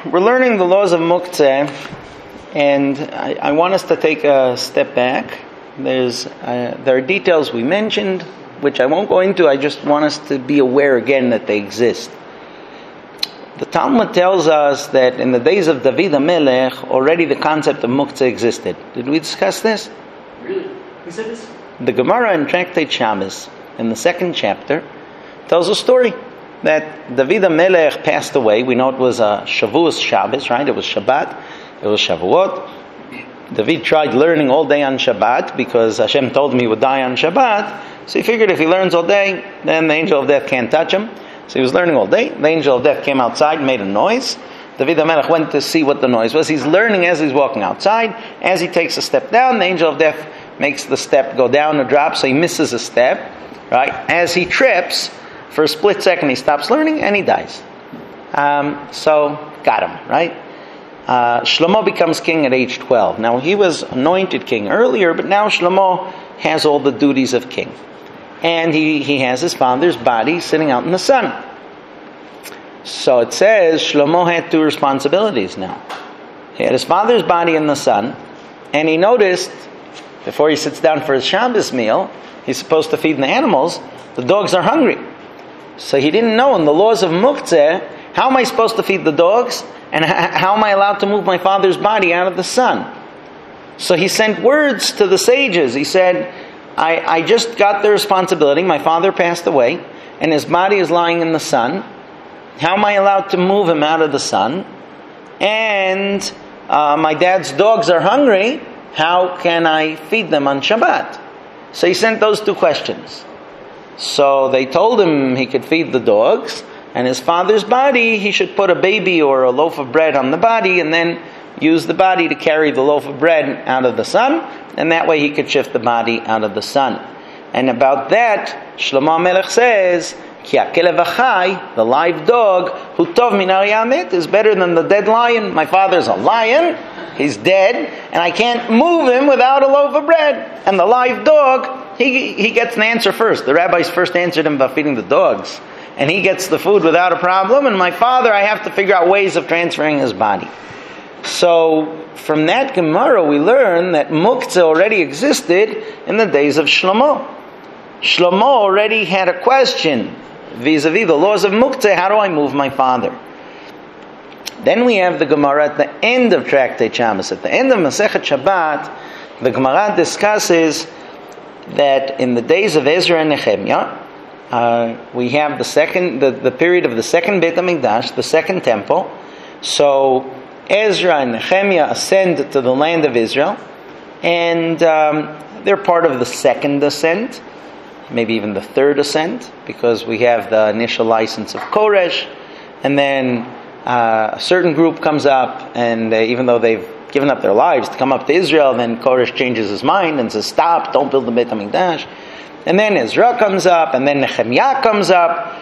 we're learning the laws of Muktzeh, and I want us to take a step back. There are details we mentioned, which I won't go into. I just want us to be aware again that they exist. The Talmud tells us that in the days of David HaMelech, already the concept of Muktzeh existed. Did we discuss this? Really? Who said this? The Gemara in Tractate Shabbos, in the second chapter, tells a story that David HaMelech passed away. We know it was a Shavuos Shabbos, right? It was Shabbat. It was Shavuot. David tried learning all day on Shabbat because Hashem told him he would die on Shabbat. So he figured if he learns all day, then the angel of death can't touch him. So he was learning all day. The angel of death came outside and made a noise. David HaMelech went to see what the noise was. He's learning as he's walking outside. As he takes a step down, the angel of death makes the step go down or drop, so he misses a step. Right? As he trips, for a split second he stops learning and he dies. So, got him, right? Shlomo becomes king at age 12. Now, he was anointed king earlier, but now Shlomo has all the duties of king. And he has his father's body sitting out in the sun. So it says Shlomo had two responsibilities now. He had his father's body in the sun, and he noticed, before he sits down for his Shabbos meal, he's supposed to feed the animals, the dogs are hungry. So he didn't know in the laws of Muktzeh, how am I supposed to feed the dogs? And how am I allowed to move my father's body out of the sun? So he sent words to the sages. He said, I just got the responsibility. My father passed away, and his body is lying in the sun. How am I allowed to move him out of the sun? And my dad's dogs are hungry. How can I feed them on Shabbat? So he sent those two questions. So they told him he could feed the dogs, and his father's body, he should put a baby or a loaf of bread on the body and then use the body to carry the loaf of bread out of the sun, and that way he could shift the body out of the sun. And about that, Shlomo HaMelech says, Ki ha'kelev hachai, the live dog, hu tov min aryeh hamet, is better than the dead lion. My father's a lion, he's dead, and I can't move him without a loaf of bread. And the live dog, he gets an answer first. The rabbis first answered him by feeding the dogs. And he gets the food without a problem, and my father, I have to figure out ways of transferring his body. So, from that Gemara, we learn that Muktzeh already existed in the days of Shlomo. Shlomo already had a question vis-a-vis the laws of Muktzeh. How do I move my father? Then we have the Gemara at the end of Tractate Shabbos. At the end of Masechet Shabbat, the Gemara discusses that in the days of Ezra and Nehemiah, we have the period of the second Beit HaMikdash, the second temple. So Ezra and Nehemiah ascend to the land of Israel, and they're part of the second ascent, maybe even the third ascent, because we have the initial license of Koresh, and then a certain group comes up, and even though they've given up their lives to come up to Israel, then Koresh changes his mind and says, stop, don't build the Beit HaMikdash. And then Ezra comes up, and then Nehemiah comes up,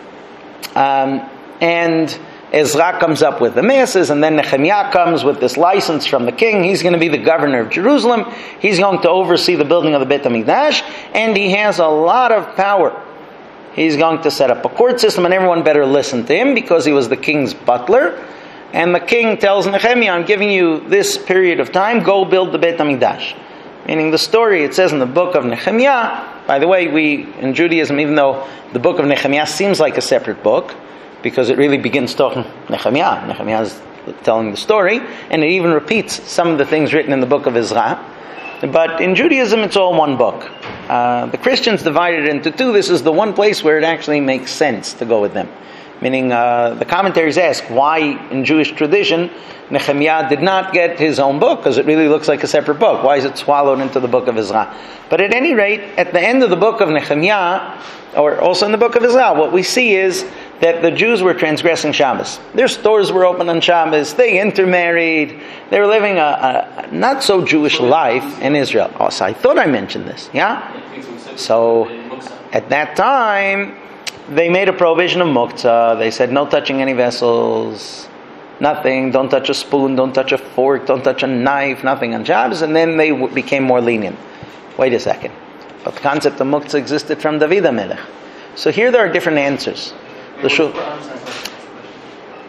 and Ezra comes up with the masses, and then Nehemiah comes with this license from the king. He's going to be the governor of Jerusalem. He's going to oversee the building of the Beit HaMikdash, and he has a lot of power. He's going to set up a court system, and everyone better listen to him because he was the king's butler. And the king tells Nehemiah, I'm giving you this period of time, go build the Beit HaMikdash. Meaning the story, it says in the book of Nehemiah. By the way, we, in Judaism, even though the book of Nehemiah seems like a separate book, because it really begins talking Nehemiah. Nehemiah is telling the story, and it even repeats some of the things written in the book of Ezra. But in Judaism, it's all one book. The Christians divided it into two. This is the one place where it actually makes sense to go with them. Meaning, the commentaries ask why in Jewish tradition Nehemiah did not get his own book, because it really looks like a separate book. Why is it swallowed into the book of Ezra? But at any rate, at the end of the book of Nehemiah, or also in the book of Ezra, what we see is that the Jews were transgressing Shabbos. Their stores were open on Shabbos. They intermarried. They were living a not so Jewish life in Israel. Oh, so I thought I mentioned this. Yeah? So at that time, they made a prohibition of Muktzah. They said no touching any vessels, nothing. Don't touch a spoon, don't touch a fork, don't touch a knife, nothing on Shabbos. And then they became more lenient. Wait a second. But the concept of Muktzah existed from David HaMelech. So here there are different answers.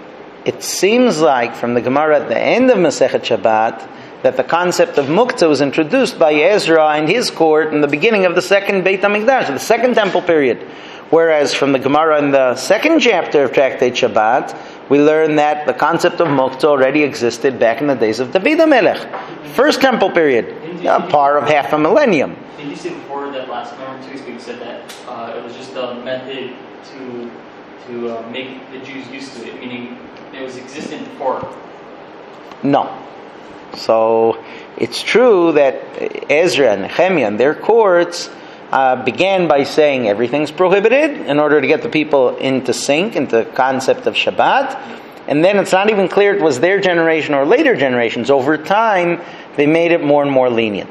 it seems like from the Gemara at the end of Masechet Shabbat that the concept of muktzah was introduced by Ezra and his court in the beginning of the second Beit HaMikdash, the second temple period. Whereas from the Gemara in the second chapter of Tractate Shabbat, we learn that the concept of muktzah already existed back in the days of David HaMelech, first temple period, a par of half a millennium. Did you say before that last number 2 weeks ago you said that it was just a method to make the Jews used to it, meaning it was existent before? No. So it's true that Ezra and Nehemiah and their courts began by saying everything's prohibited in order to get the people into sync, into the concept of Shabbat. And then it's not even clear it was their generation or later generations. Over time, they made it more and more lenient.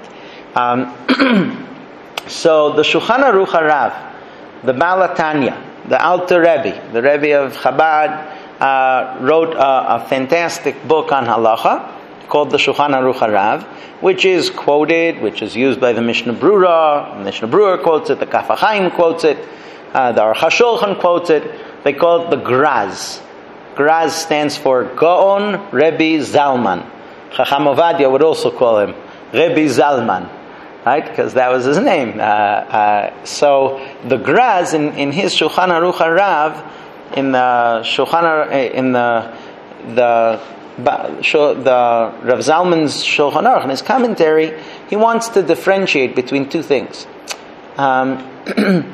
So the Shulchan Aruch Harav, the Baal HaTanya, the Alter Rebbe, the Rebbe of Chabad, wrote a fantastic book on halacha called the Shulchan Aruch Harav, which is quoted, which is used by the Mishnah Brura. The Mishnah Brura quotes it, the Kaf HaChaim quotes it, the Aruch HaShulchan quotes it. They call it the Graz. Graz stands for Gaon Rebbe Zalman. Chacham Ovadia would also call him Rebbe Zalman, right? Because that was his name. So the Graz in his Shulchan Aruch Harav, in the Shulchan, in the Rav Zalman's Shulchan Aruch, in his commentary, he wants to differentiate between two things. The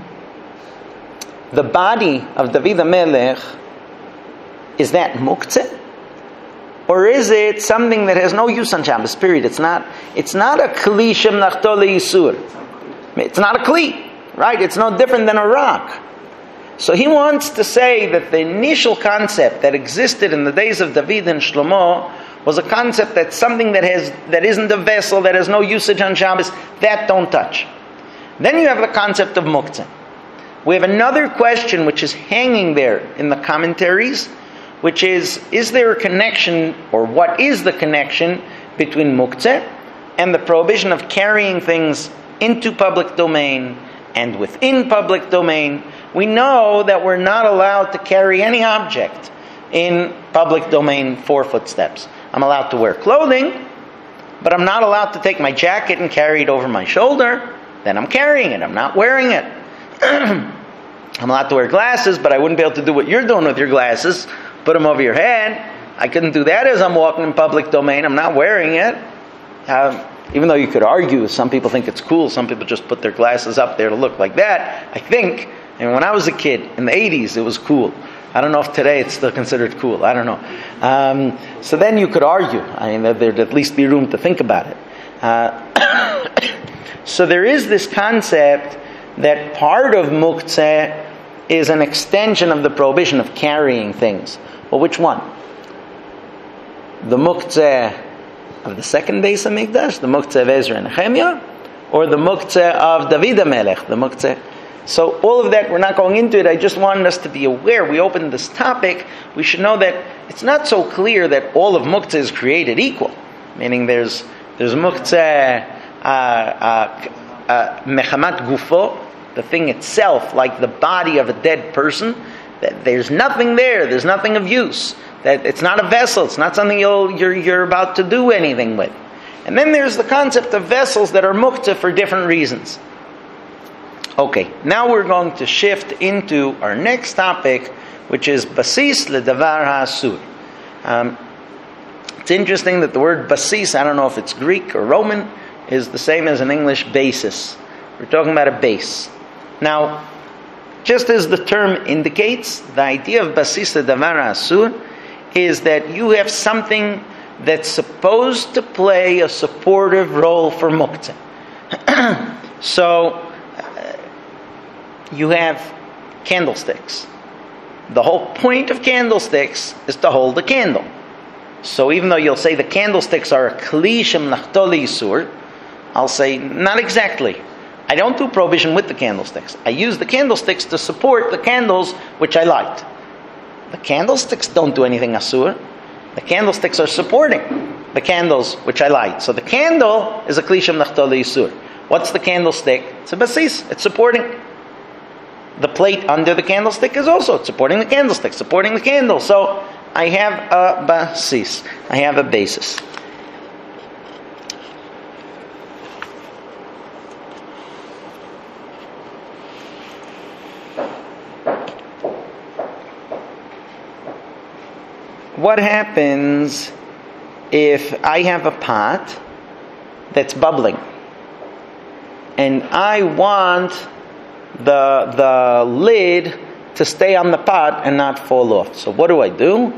body of David HaMelech, is that muktzeh? Or is it something that has no use on Shabbos, period? It's not a kli shem nachto le'isur. It's not a kli, right? It's no different than a rock. So he wants to say that the initial concept that existed in the days of David and Shlomo was a concept that's something that isn't a vessel, that has no usage on Shabbos, that don't touch. Then you have the concept of muktzeh. We have another question which is hanging there in the commentaries, which is there a connection, or what is the connection between muktzeh and the prohibition of carrying things into public domain and within public domain? We know that we're not allowed to carry any object in public domain 4 footsteps. I'm allowed to wear clothing, but I'm not allowed to take my jacket and carry it over my shoulder. Then I'm carrying it, I'm not wearing it. I'm allowed to wear glasses, but I wouldn't be able to do what you're doing with your glasses. Put them over your head. I couldn't do that as I'm walking in public domain. I'm not wearing it. Even though you could argue, some people think it's cool. Some people just put their glasses up there to look like that. I think, and when I was a kid, in the 80s, it was cool. I don't know if today it's still considered cool. I don't know. So then you could argue. I mean, there'd at least be room to think about it. So there is this concept that part of muktzeh is an extension of the prohibition of carrying things. Well, which one? The muktzeh of the second Beis HaMikdash, the muktzeh of Ezra and Nehemiah, or the muktzeh of David HaMelech, the muktzeh? So all of that, we're not going into it. I just wanted us to be aware. We opened this topic. We should know that it's not so clear that all of muktzeh is created equal. Meaning there's muktzeh mechamat gufo, the thing itself, like the body of a dead person, that there's nothing there, there's nothing of use. That it's not a vessel, it's not something you're about to do anything with. And then there's the concept of vessels that are muktzeh for different reasons. Okay, now we're going to shift into our next topic, which is basis ledavar ha'asur. It's interesting that the word basis, I don't know if it's Greek or Roman, is the same as an English basis. We're talking about a base. Now, just as the term indicates, the idea of basis ledavar ha'asur is that you have something that's supposed to play a supportive role for muktzeh. So, you have candlesticks. The whole point of candlesticks is to hold the candle. So even though you'll say the candlesticks are a kli shem nachto le'isur, I'll say, not exactly. I don't do prohibition with the candlesticks. I use the candlesticks to support the candles which I light. The candlesticks don't do anything asur. The candlesticks are supporting the candles which I light. So the candle is a kli shem nachto le'isur. What's the candlestick? It's a basis. It's supporting. The plate under the candlestick is also supporting the candlestick, supporting the candle. So I have a basis. I have a basis. What happens if I have a pot that's bubbling and I want the lid to stay on the pot and not fall off? So what do?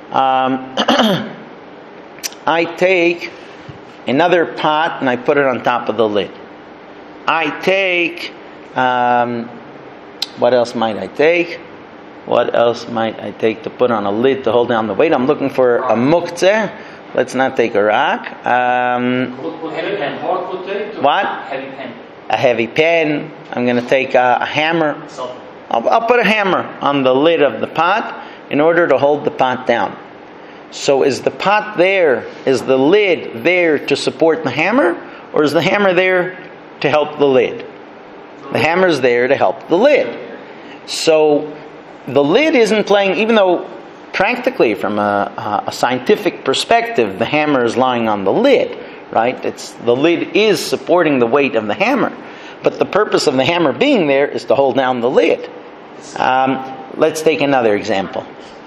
I take another pot and I put it on top of the lid. I take, what else might I take? What else might I take to put on a lid to hold down the weight? I'm looking for a muktzeh. Let's not take a rock. Heavy pen. What? Heavy pen. A heavy pen. I'm going to take a hammer. Something. I'll put a hammer on the lid of the pot in order to hold the pot down. So is the pot there, is the lid there to support the hammer, or is the hammer there to help the lid? The hammer's there to help the lid. So the lid isn't playing, even though practically from a scientific perspective, the hammer is lying on the lid, right? The lid is supporting the weight of the hammer. But the purpose of the hammer being there is to hold down the lid. Let's take another example.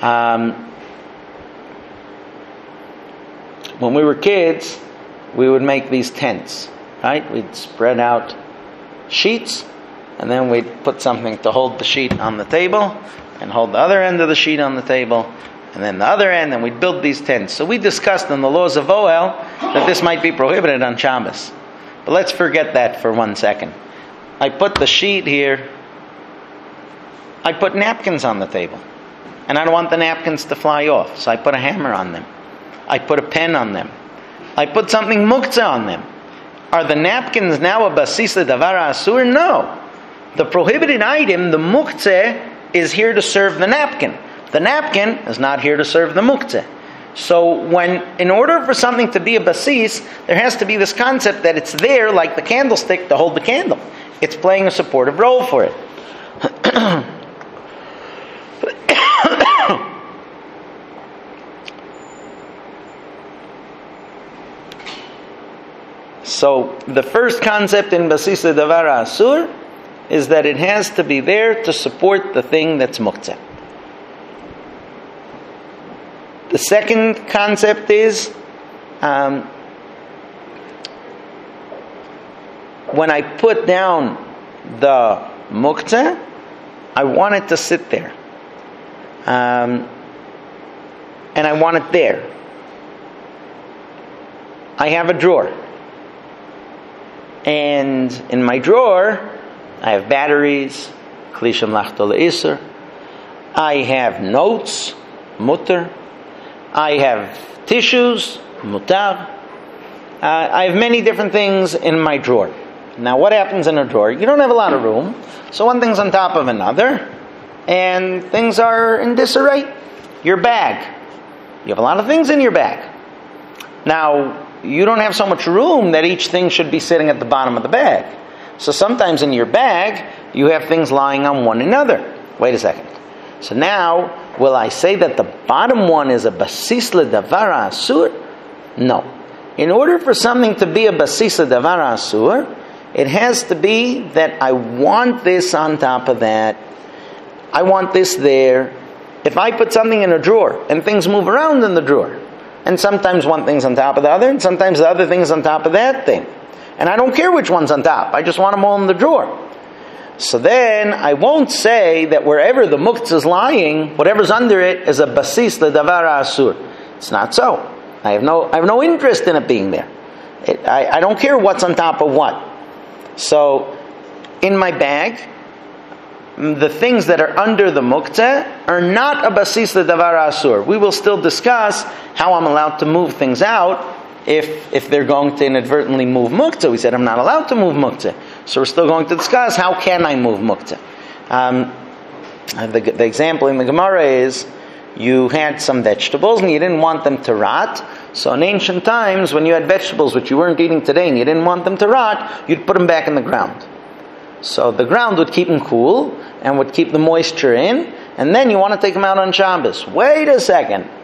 When we were kids, we would make these tents, right? We'd spread out sheets, and then we'd put something to hold the sheet on the table, and hold the other end of the sheet on the table, and then the other end, and we'd build these tents. So we discussed in the laws of Ohel that this might be prohibited on Shabbos. But let's forget that for 1 second. I put the sheet here. I put napkins on the table. And I don't want the napkins to fly off, so I put a hammer on them. I put a pen on them. I put something muktzeh on them. Are the napkins now a basis davar asur? No. The prohibited item, the muktzeh, is here to serve the napkin. The napkin is not here to serve the muktzeh. So in order for something to be a basis, there has to be this concept that it's there like the candlestick to hold the candle. It's playing a supportive role for it. So the first concept in basis davar asur is that it has to be there to support the thing that's muktzeh. The second concept is when I put down the muktzeh, I want it to sit there. And I want it there. I have a drawer. And in my drawer, I have batteries, klisham lachto le'isur. I have notes, mutter. I have tissues, mutar. I have many different things in my drawer. Now, what happens in a drawer? You don't have a lot of room, so one thing's on top of another, and things are in disarray. Your bag. You have a lot of things in your bag. Now, you don't have so much room that each thing should be sitting at the bottom of the bag. So sometimes in your bag, you have things lying on one another. Wait a second. So now, will I say that the bottom one is a basis ledavar asur? No. In order for something to be a basis ledavar asur, it has to be that I want this on top of that. I want this there. If I put something in a drawer and things move around in the drawer, and sometimes one thing's on top of the other, and sometimes the other thing's on top of that thing, and I don't care which one's on top, I just want them all in the drawer. So then I won't say that wherever the muktzeh is lying, whatever's under it is a basis ledavar asur. It's not so. I have no interest in it being there. I don't care what's on top of what. So in my bag, the things that are under the muktzeh are not a basis ledavar asur. We will still discuss how I'm allowed to move things out if they're going to inadvertently move muktzeh. We said I'm not allowed to move muktzeh. So we're still going to discuss how can I move muktzeh. The example in the Gemara is you had some vegetables and you didn't want them to rot. So in ancient times, when you had vegetables which you weren't eating today and you didn't want them to rot, you'd put them back in the ground. So the ground would keep them cool and would keep the moisture in, and then you want to take them out on Shabbos. Wait a second.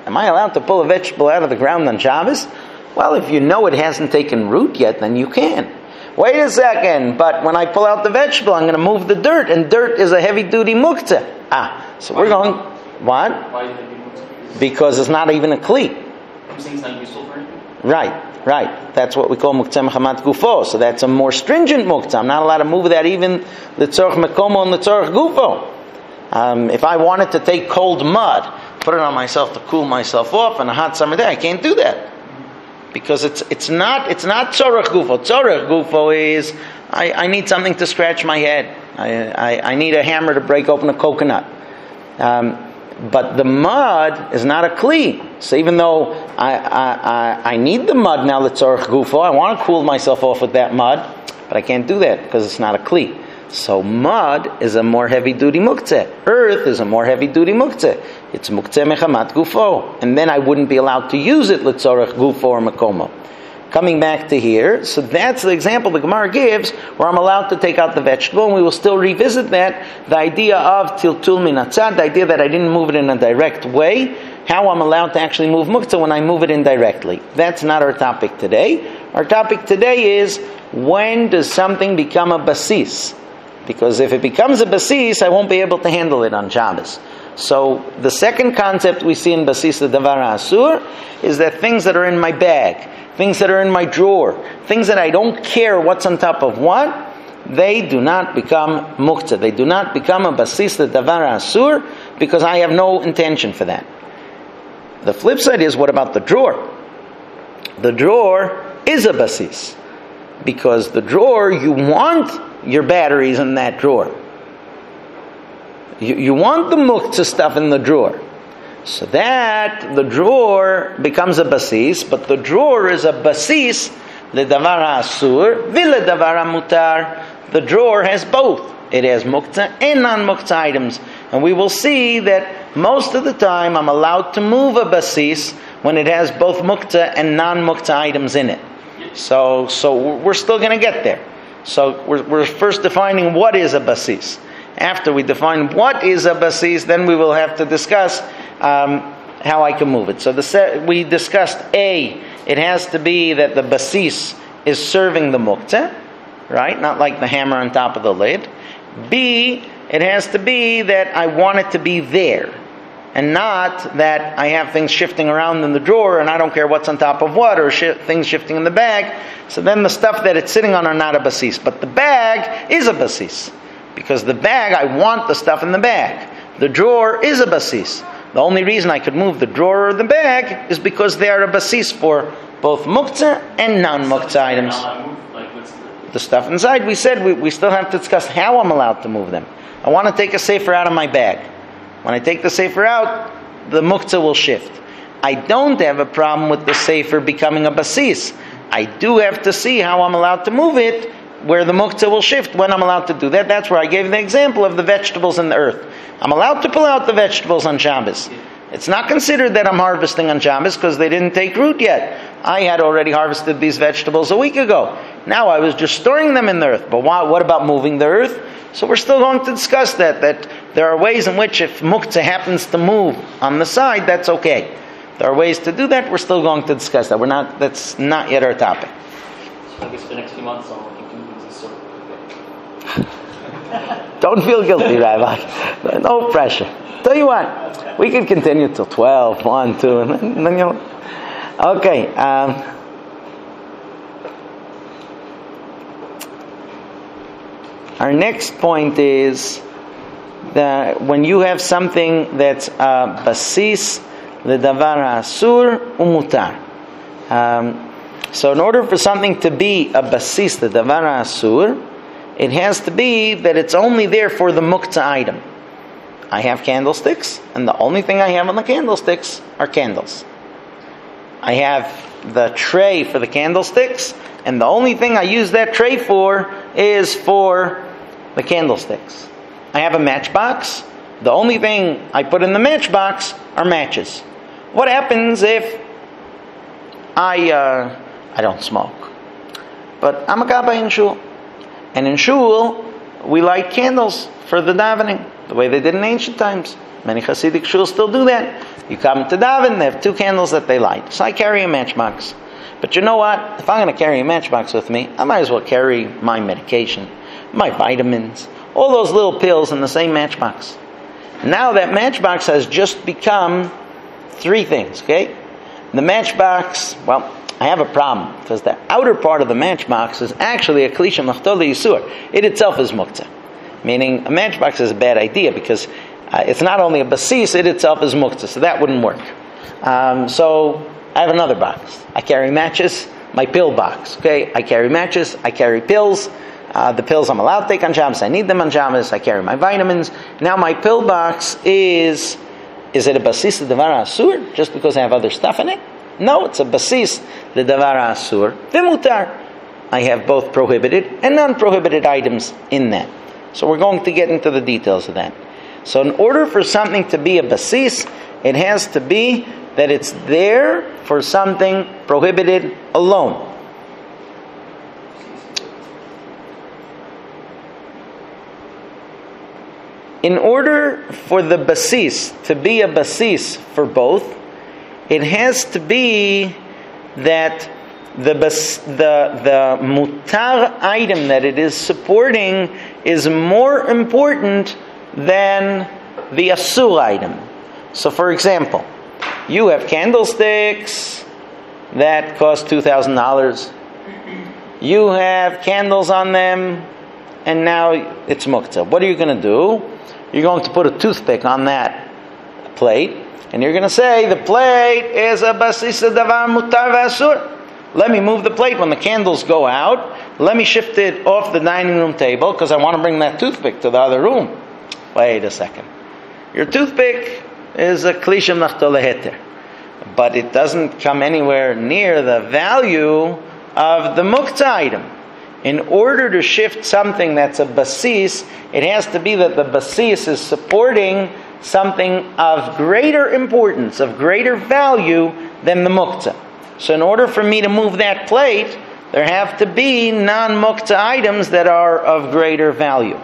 Am I allowed to pull a vegetable out of the ground on Shabbos? Well, if you know it hasn't taken root yet, then you can. Wait a second, but when I pull out the vegetable, I'm going to move the dirt, and dirt is a heavy-duty muktzah. So we're going, what? Why is it muktzah? Because it's not even a kli. I'm saying it's not useful for anything? Right. That's what we call muktzah mechamat gufo. So that's a more stringent muktzah. I'm not allowed to move that even l'tzorch mekomo and l'tzorch gufo. If I wanted to take cold mud, put it on myself to cool myself off on a hot summer day, I can't do that. Because it's not tzorech gufo. Tzorech gufo is I need something to scratch my head. I need a hammer to break open a coconut. But the mud is not a kli. So even though I need the mud now, l'tzorech gufo, I want to cool myself off with that mud, but I can't do that because it's not a kli. So mud is a more heavy-duty muktzeh. Earth is a more heavy-duty muktzeh. It's muktzeh mechamat gufo. And then I wouldn't be allowed to use it l'tzorech gufo or makomo. Coming back to here, so that's the example the Gemara gives where I'm allowed to take out the vegetable, and we will still revisit that, the idea of tiltul min hatzad, the idea that I didn't move it in a direct way, how I'm allowed to actually move muktzah when I move it indirectly. That's not our topic today. Our topic today is, when does something become a basis? Because if it becomes a basis, I won't be able to handle it on Shabbos. So the second concept we see in basis the davar asur is that things that are in my bag, things that are in my drawer, things that I don't care what's on top of what, they do not become muktzah. They do not become a basis the davar asur because I have no intention for that. The flip side is, what about the drawer? The drawer is a basis because the drawer, you want your batteries in that drawer. You want the muktzah stuff in the drawer. So that the drawer becomes a basis, but the drawer is a basis ledavar asur v'ledavar mutar. The drawer has both. It has muktzah and non-muktzah items. And we will see that most of the time I'm allowed to move a basis when it has both muktzah and non-muktzah items in it. So we're still going to get there. So we're first defining what is a basis. After we define what is a basis, then we will have to discuss how I can move it. So we discussed A, it has to be that the basis is serving the muktzah, right? Not like the hammer on top of the lid. B, it has to be that I want it to be there, and not that I have things shifting around in the drawer and I don't care what's on top of what, or things shifting in the bag. So then the stuff that it's sitting on are not a basis. But the bag is a basis. Because the bag, I want the stuff in the bag. The drawer is a basis. The only reason I could move the drawer or the bag is because they are a basis for both muktzah and non-muktzah items. The stuff inside, we said we still have to discuss how I'm allowed to move them. I want to take a sefer out of my bag. When I take the sefer out, the muktzah will shift. I don't have a problem with the sefer becoming a basis. I do have to see how I'm allowed to move it, where the muktzah will shift, when I'm allowed to do that. That's where I gave the example of the vegetables in the earth. I'm allowed to pull out the vegetables on Shabbos. It's not considered that I'm harvesting on Shabbos because they didn't take root yet. I had already harvested these vegetables a week ago. Now I was just storing them in the earth. But what about moving the earth? So we're still going to discuss that there are ways in which if muktzah happens to move on the side, that's okay. There are ways to do that. We're still going to discuss that. That's not yet our topic. So I guess for the next few months, I'll continue to sort of. Don't feel guilty, Rabbi. No pressure. Tell you what, we can continue till 12, 1, 2, and then you'll... Okay. Our next point is that when you have something that's basis, ledavar asur umutar. So in order for something to be a basis, ledavar asur, it has to be that it's only there for the muktzah item. I have candlesticks, and the only thing I have on the candlesticks are candles. I have the tray for the candlesticks, and the only thing I use that tray for is for the candlesticks. I have a matchbox. The only thing I put in the matchbox are matches. What happens if I don't smoke, but I'm a gabbai in shul, and in shul we light candles for the davening, the way they did in ancient times. Many Hasidic shuls still do that. You come to daven, they have 2 candles that they light. So I carry a matchbox. But you know what? If I'm going to carry a matchbox with me, I might as well carry my medication, my vitamins, all those little pills in the same matchbox. Now that matchbox has just become 3 things, okay? The matchbox, well, I have a problem, because the outer part of the matchbox is actually a klisha machtol yisur. It itself is muktzah. Meaning, a matchbox is a bad idea, because it's not only a basis, it itself is muktzah, so that wouldn't work. So, I have another box. I carry matches, my pill box, okay? I carry matches, I carry pills. The pills I'm allowed to take on Shabbos, I need them on Shabbos, I carry my vitamins. Now my pill box is it a basis the davar asur, just because I have other stuff in it? No, it's a basis the davar asur, v'mutar. I have both prohibited and non-prohibited items in that. So we're going to get into the details of that. So in order for something to be a basis, it has to be that it's there for something prohibited alone. In order for the basis to be a basis for both, it has to be that the mutar item that it is supporting is more important than the asur item. So for example, you have candlesticks that cost $2,000. You have candles on them, and now it's muktzah. What are you going to do? You're going to put a toothpick on that plate, and you're going to say, the plate is a basis davar mutar v'asur. Let me move the plate when the candles go out. Let me shift it off the dining room table, because I want to bring that toothpick to the other room. Wait a second. Your toothpick is a klisha machtol heter, but it doesn't come anywhere near the value of the muktzah item. In order to shift something that's a basis, it has to be that the basis is supporting something of greater importance, of greater value than the muktzah. So in order for me to move that plate, there have to be non-muktzah items that are of greater value.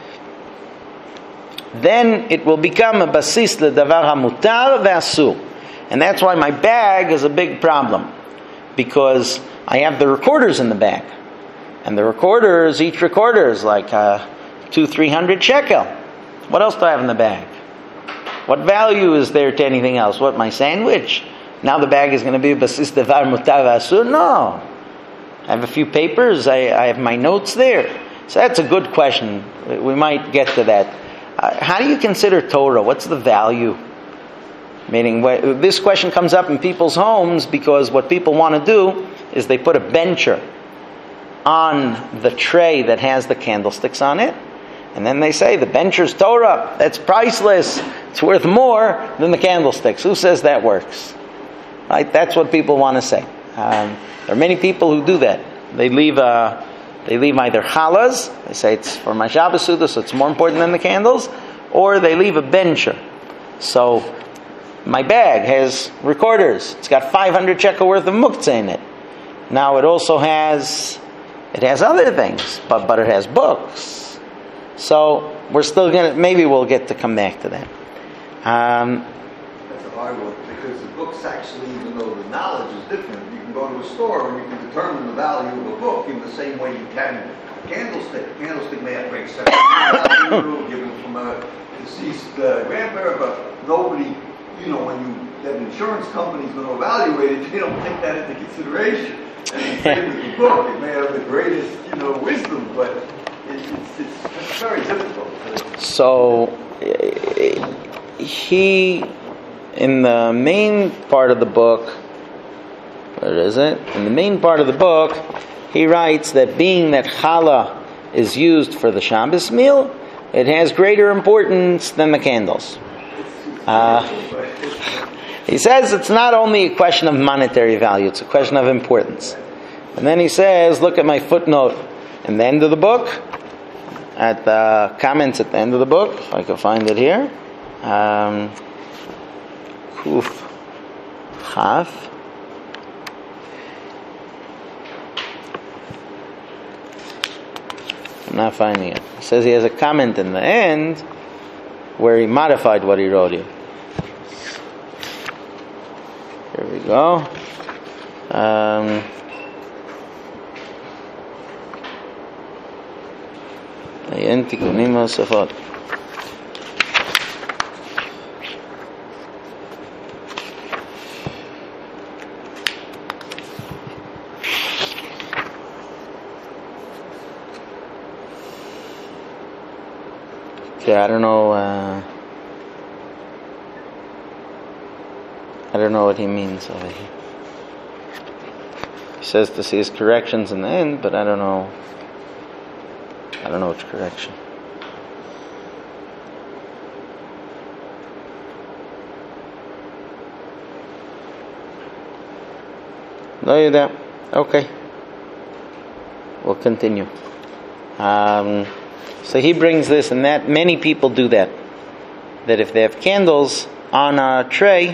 Then it will become a basis ledavar hamutar ve'asur. And that's why my bag is a big problem, because I have the recorders in the bag. And the recorders, each recorder is like 200-300 shekel. What else do I have in the bag? What value is there to anything else? What, my sandwich? Now the bag is going to be basis davar mutar v'asur? No. I have a few papers. I have my notes there. So that's a good question. We might get to that. How do you consider Torah? What's the value? Meaning, this question comes up in people's homes because what people want to do is they put a bencher on the tray that has the candlesticks on it, and then they say the bencher's Torah, that's priceless, it's worth more than the candlesticks. Who says that works? Right? That's what people want to say. There are many people who do that. They leave either challahs, they say it's for my Shabbos Suda, so it's more important than the candles, or they leave a bencher. So my bag has recorders. It's got 500 shekel worth of muktzah in it. Now it also has other things, but it has books. So we're still maybe we'll get to come back to that. That's a hard one, because the books actually, even though the knowledge is different, you can go to a store and you can determine the value of a book in the same way you can a candlestick. A candlestick may have great value given from a deceased grandparent, but nobody, when that insurance company's going to evaluate it, they don't take that into consideration. And the same with the book, it may have the greatest, wisdom, but it's very difficult. So, he, in the main part of the book, where is it? In the main part of the book, he writes that being that challah is used for the Shabbos meal, it has greater importance than the candles. He says it's not only a question of monetary value, it's a question of importance. And then he says, look at my footnote in the end of the book, at the comments at the end of the book, if I can find it here. Kuf Chaf. I'm not finding it. He says he has a comment in the end where he modified what he wrote here. Here we go. Ayen tikunim nosafot. Okay, I don't know what he means over here. He says to see his corrections in the end, but I don't know which correction. No, you're there. Okay. We'll continue. So he brings this and that. Many people do that. That if they have candles on a tray,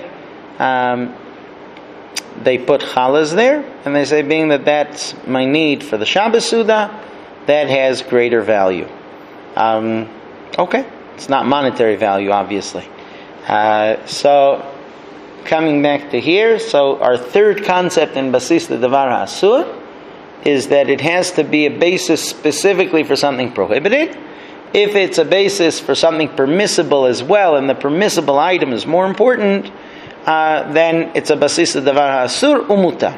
they put challahs there, and they say, being that that's my need for the Shabbos Suda, that has greater value. Okay. It's not monetary value, obviously. So, coming back to here, so our third concept in Basis the Davar HaAsur is that it has to be a basis specifically for something prohibited. If it's a basis for something permissible as well, and the permissible item is more important, then it's a basis the Davar HaAsur umutar.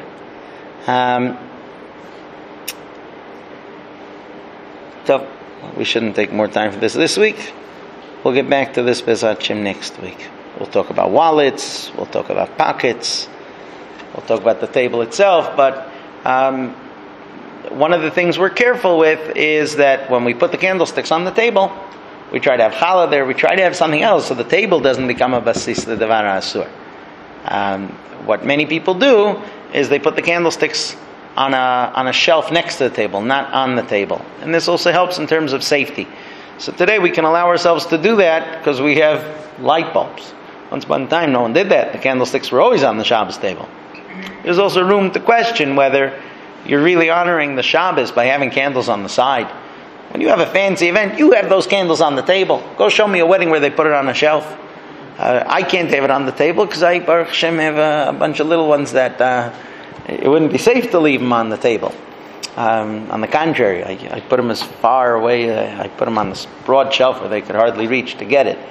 So, we shouldn't take more time for this week. We'll get back to this Bezat Hashem next week. We'll talk about wallets, we'll talk about pockets, we'll talk about the table itself, but one of the things we're careful with is that when we put the candlesticks on the table, we try to have challah there, we try to have something else so the table doesn't become a basis the Davar HaAsur. What many people do is they put the candlesticks on a shelf next to the table, not on the table. And this also helps in terms of safety. So today we can allow ourselves to do that because we have light bulbs. Once upon a time no one did that. The candlesticks were always on the Shabbos table. There's also room to question whether you're really honoring the Shabbos by having candles on the side. When you have a fancy event, you have those candles on the table. Go show me a wedding where they put it on a shelf. I can't have it on the table because I, Baruch Hashem, have a bunch of little ones that it wouldn't be safe to leave them on the table. On the contrary, I put them as far away, I put them on this broad shelf where they could hardly reach to get it.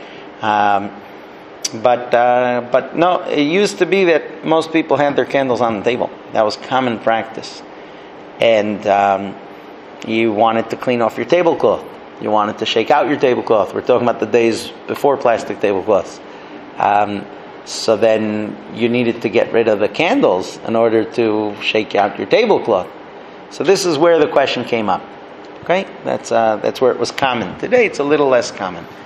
But no, it used to be that most people had their candles on the table. That was common practice. And you wanted to clean off your tablecloth. You wanted to shake out your tablecloth. We're talking about the days before plastic tablecloths. So then you needed to get rid of the candles in order to shake out your tablecloth. So this is where the question came up. Okay? That's where it was common. Today it's a little less common.